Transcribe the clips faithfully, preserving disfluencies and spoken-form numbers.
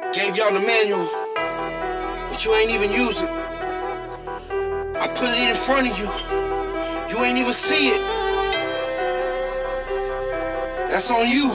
Gave y'all the manual, but you ain't even use it. I put it in front of you, you ain't even see it. That's on you.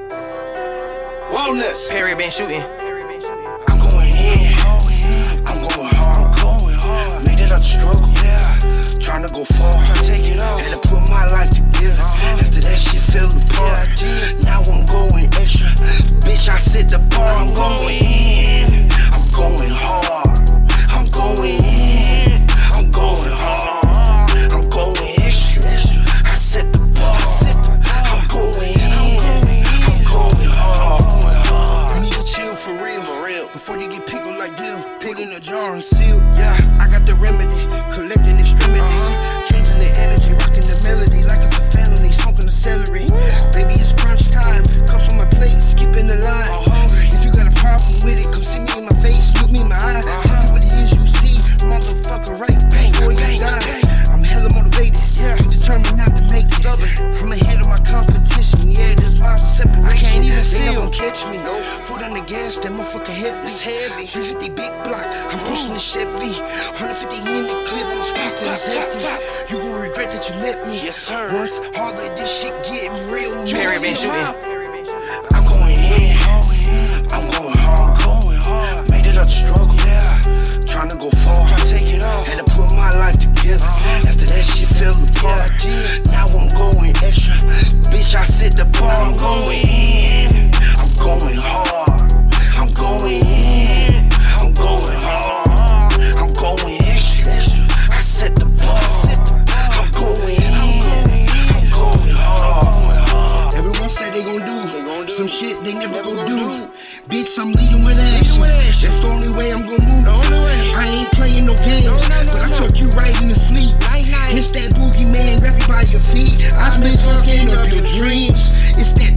Wellness. Perry been shooting. I'm going in, I'm going hard, made it out the struggle, yeah. Trying to go far, trying to take it off, had to put my life together. After that shit fell apart, now I'm going extra. Bitch, I set the bar, I'm going in, I'm going hard, I'm going in, I'm going hard, I'm going extra. I set the bar, I'm going in, I'm going hard. You need to chill for real, for real. Before you get pickled like Bill, put in a jar and seal. Yeah, I got the remedy, collecting extremities, uh-huh. Changing the energy, rocking the melody like it's a family, smoking the celery. Baby, it's crunch time, come from my plate, skipping the line. If you got a problem with it, come see me in my face, look me in my eye. Tell me what it is you see, motherfucker, right? Bang, before you die. I'm hella motivated, yeah, determined not to make it. I'm ahead of my competition, yeah, there's miles of separation. I can't even see them catch me. Nope. Foot on the gas, that motherfucker heavy. It's heavy. three fifty big block, I'm pushing the Chevy. one fifty in the clip, I'm squeezed till it's empty. You gon' regret that you met me. Yes, sir. Once all of this shit getting real. Perry been shooting. I'm going in, I'm going hard, going hard. Made it out the struggle, yeah. Trying to go far, trying to take it off, had to put my life together. After that shit fell apart, now I'm going extra. Bitch, I set the bar, I'm going in, I'm going hard, I'm going in, I'm going hard, I'm going extra. I set the bar, I'm going in, I'm going hard. Everyone say they gon' do some shit they never gon' do. Bitch, I'm leading with action. That's the only way I'm gon' move. I ain't playing no games, but I took you right in the sleep. It's that boogie man, grab you by your feet. I've been fucking up your dreams. It's that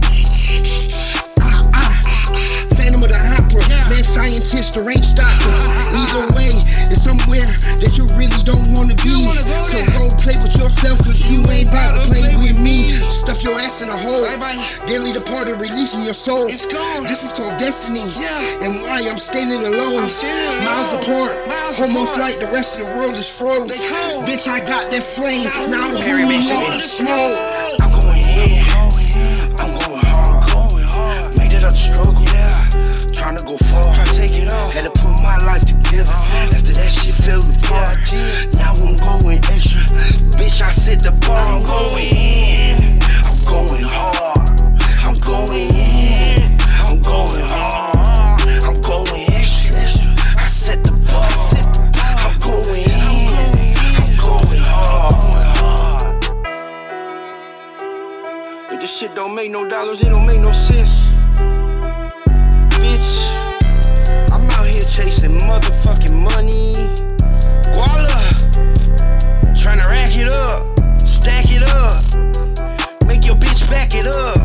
ah ah Phantom of the Opera, mad scientist, deranged doctor. Either way, it's somewhere that you really don't wanna be. So go play with yourself, cause you ain't bout to play with me. Stuff your ass in a hole, daily departed, releasing your soul. This is called destiny, and why I'm standing alone, miles apart, almost like the rest of the world is froze. Bitch, I got that flame, now I'm moving on the smoke. I'm going in, I'm going hard, made it out the struggle, yeah. Trying to go far, trying to take it off, had to put my life together. After that shit fell apart, now I'm going extra. Bitch, I set the bar, I'm going in, I'm going hard, I'm going in, I'm going hard, I'm going extra. I set the bar, I'm going in, I'm going hard. If this shit don't make no dollars, it don't make no sense. Bitch, I'm out here chasing motherfucking money. Guala, tryna rack it up, stack it up, make your bitch back it up.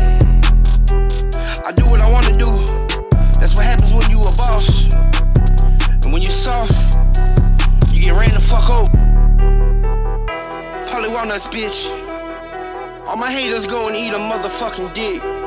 I do what I wanna do, that's what happens when you a boss. And when you soft, you get ran the fuck over. Polly Walnuts, bitch. All my haters go and eat a motherfucking dick.